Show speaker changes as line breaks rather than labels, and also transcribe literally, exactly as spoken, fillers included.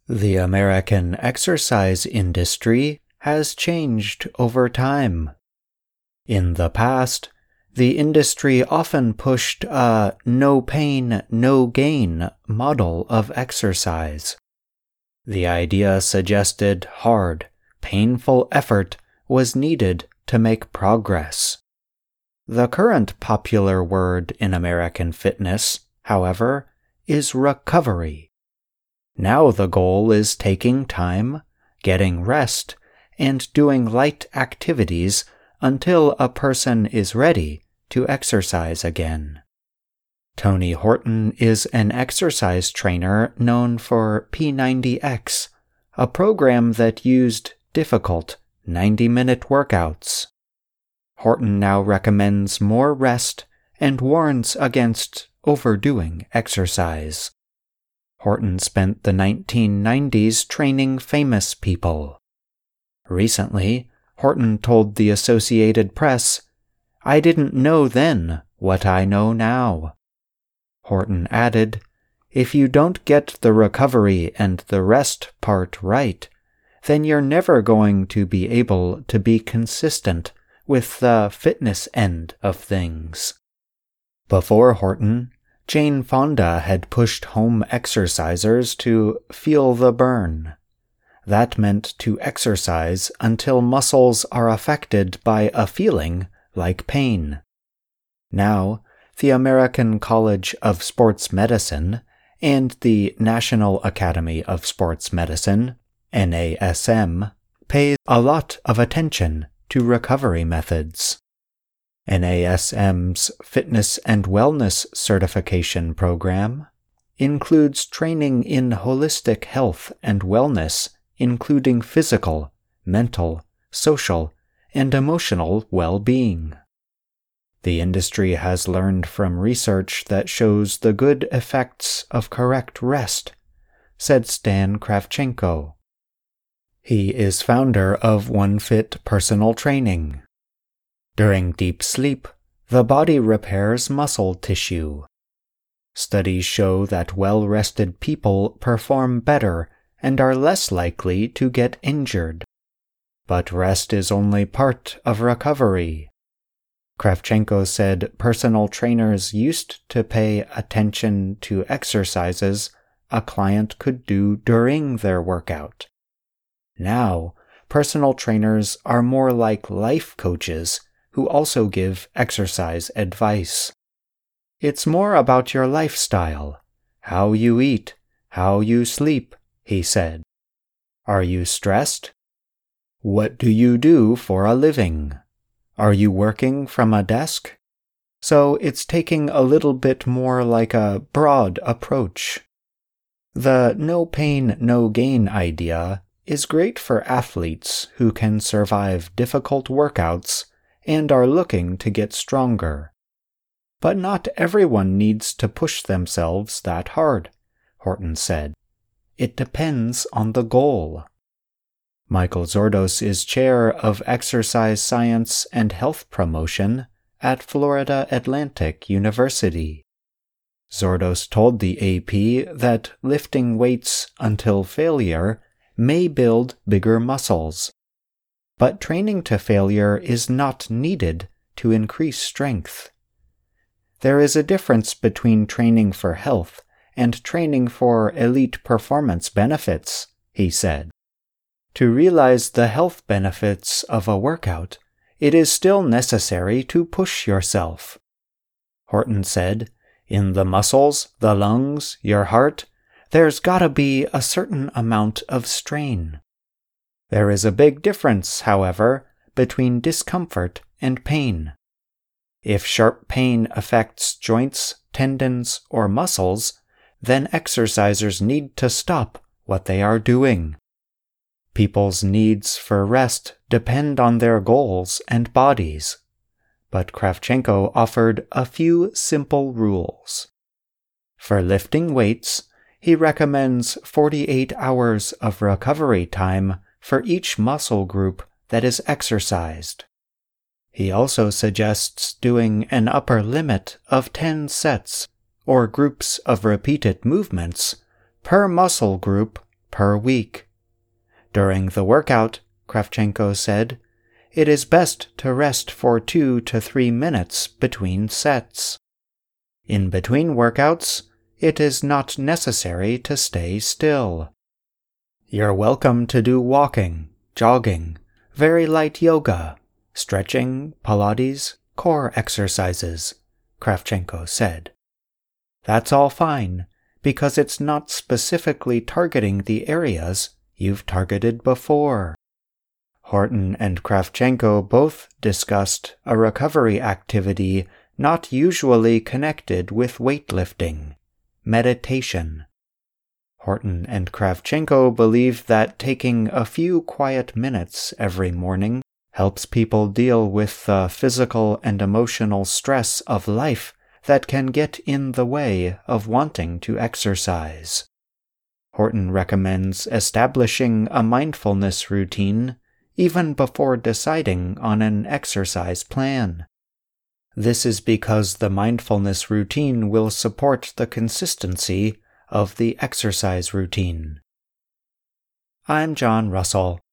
The American exercise industry has changed over time. In the past, the industry often pushed a no pain, no gain model of exercise. The idea suggested hard, painful effort was needed to make progress. The current popular word in American fitness, however, is recovery. Now the goal is taking time, getting rest, and doing light activities until a person is ready to exercise again. Tony Horton is an exercise trainer known for P ninety X, a program that used difficult ninety-minute workouts. Horton now recommends more rest and warns against overdoing exercise. Horton spent the nineteen nineties training famous people. Recently, Horton told the Associated Press, "I didn't know then what I know now." Horton added, "If you don't get the recovery and the rest part right, then you're never going to be able to be consistent with the fitness end of things." Before Horton, Jane Fonda had pushed home exercisers to feel the burn. That meant to exercise until muscles are affected by a feeling like pain. Now, the American College of Sports Medicine and the National Academy of Sports Medicine, N A S M, pay a lot of attention to recovery methods. N A S M's Fitness and Wellness Certification Program includes training in holistic health and wellness, including physical, mental, social, and emotional well-being. The industry has learned from research that shows the good effects of correct rest, said Stan Kravchenko. He is founder of OneFit Personal Training. During deep sleep, the body repairs muscle tissue. Studies show that well-rested people perform better and are less likely to get injured. But rest is only part of recovery. Kravchenko said personal trainers used to pay attention to exercises a client could do during their workout. Now, personal trainers are more like life coaches who also give exercise advice. It's more about your lifestyle, how you eat, how you sleep, he said. Are you stressed? What do you do for a living? Are you working from a desk? So it's taking a little bit more like a broad approach. The no pain, no gain idea is great for athletes who can survive difficult workouts and are looking to get stronger. But not everyone needs to push themselves that hard, Horton said. It depends on the goal. Michael Zourdos is chair of exercise science and health promotion at Florida Atlantic University. Zourdos told the A P that lifting weights until failure may build bigger muscles. But training to failure is not needed to increase strength. There is a difference between training for health and training for elite performance benefits, he said. To realize the health benefits of a workout, it is still necessary to push yourself. Horton said, in the muscles, the lungs, your heart, there's gotta be a certain amount of strain. There is a big difference, however, between discomfort and pain. If sharp pain affects joints, tendons, or muscles, then exercisers need to stop what they are doing. People's needs for rest depend on their goals and bodies, but Kravchenko offered a few simple rules. For lifting weights, he recommends forty-eight hours of recovery time for each muscle group that is exercised. He also suggests doing an upper limit of ten sets, or groups of repeated movements, per muscle group per week. During the workout, Kravchenko said, it is best to rest for two to three minutes between sets. In between workouts, it is not necessary to stay still. You're welcome to do walking, jogging, very light yoga, stretching, Pilates, core exercises, Kravchenko said. That's all fine, because it's not specifically targeting the areas you've targeted before. Horton and Kravchenko both discussed a recovery activity not usually connected with weightlifting, meditation. Horton and Kravchenko believe that taking a few quiet minutes every morning helps people deal with the physical and emotional stress of life that can get in the way of wanting to exercise. Horton recommends establishing a mindfulness routine even before deciding on an exercise plan. This is because the mindfulness routine will support the consistency of the exercise routine. I'm John Russell.